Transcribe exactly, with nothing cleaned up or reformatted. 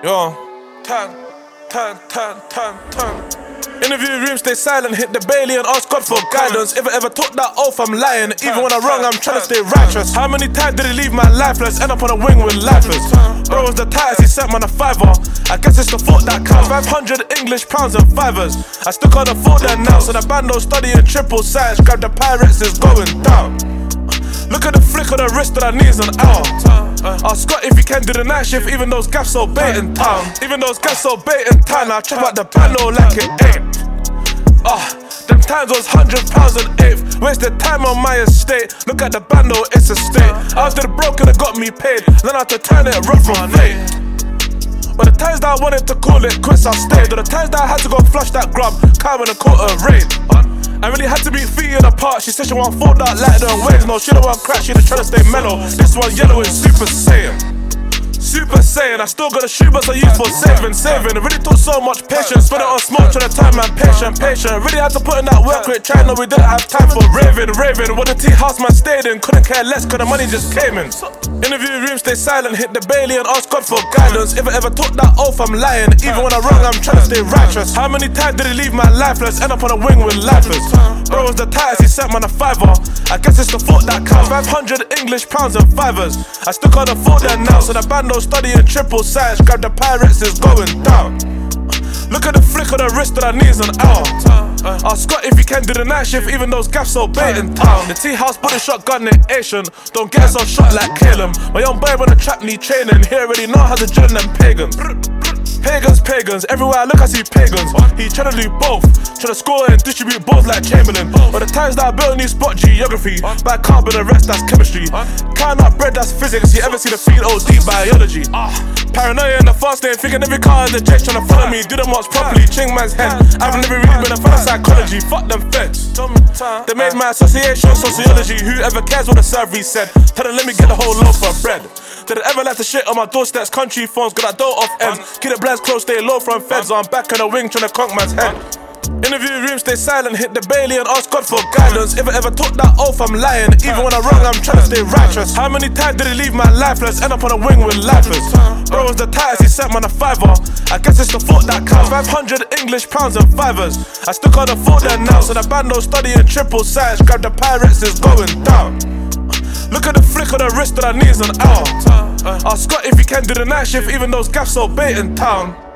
Yo, turn, turn, turn, turn, turn. Interview room, stay silent, hit the Bailey and ask God for guidance. If I ever took that oath, I'm lying. Even when I'm wrong, I'm trying to stay righteous. How many times did he leave my lifeless? End up on a wing with lifers. Bro was the tightest, he sent man a fiver. I guess it's the thought that counts. five hundred English pounds and fivers. I still can't afford that now, so the band don't study in triple science. Grab the pirates, it's going down. Look at the flick of the wrist that I need is an hour. Ask Scott if he can do the night shift, even those gaps so bait in town. Even those gaps so bait in town, I chop out the panel like it ain't. Ah, uh, them times was hundred pounds an eighth. Wasted time on my estate. Look at the bando, it's a state. After the broken, it got me paid. Then I had to turn it rough from fate. But the times that I wanted to call it quits, I stayed. Or the times that I had to go flush that grub, calm in a quarter raid. I really had to be feet in apart. She said she want fold out lighter and waves. No, she don't want crack, she just tryna stay mellow. This one yellow is Super Saiyan. Super Saiyan, I still got a shoe but I use for saving, saving. It really took so much patience. Spent it on smoke, tryna time man, patient, patient. Really had to put in that work with trying, no, we didn't have time for raving, raving. What the tea house man stayed in, couldn't care less cause the money just came in. Interview room, stay silent, hit the Bailey and ask God for guidance. If I ever took that oath, I'm lying. Even when I'm wrong, I'm trying to stay righteous. How many times did he leave my lifeless? End up on a wing with lifers. Bro was the tightest, he sent man a fiver. I guess it's the thought that counts. five hundred English pounds and fivers. I still can't afford that now, so the band don't study in triple science. Grab the pirates, it's going down. Look at the flick of the wrist that I need is an hour. Ask Scott if he can do the night shift, even those gaps so bait in town. The tea house body shotgun in Asian. Don't get us on shot like Caleb. My young boy when the trap need training. He already know how to join them pagans. Pagans, pagans, everywhere I look I see pagans. He tryna do both, tryna score and distribute both like Chamberlain. But the times that I built a new spot, geography. By carbon, the rest that's chemistry. Count up bread, that's physics. You ever see the field O D biology? Paranoia in the fast lane, thinking every car in the jet tryna follow me. Do the march properly, ching man's head. I've never really been a fan of psychology. Fuck them feds. They made my association sociology. Whoever cares what the survey said? Tell them let me get the whole loaf of bread. Did I ever like to shit on my doorsteps? Country phones, got that door off ends. Keep the blinds close, stay low from feds. I'm back on the wing tryna conk man's head. Interview room, stay silent, hit the Bailey and ask God for guidance. If I ever took that oath, I'm lying. Even when I'm wrong, I'm trying to stay righteous. How many times did he leave my lifeless? End up on a wing with lifers. Bro was the tightest, he sent man a fiver. I guess it's the thought that counts. five hundred English pounds and fivers. I still can't afford that now, so the band don't study in triple science. Grab the pirates, it's going down. Look at the flick of the wrist that I need is an hour. Ask Scott if he can do the night shift, even those gaps so bait in town.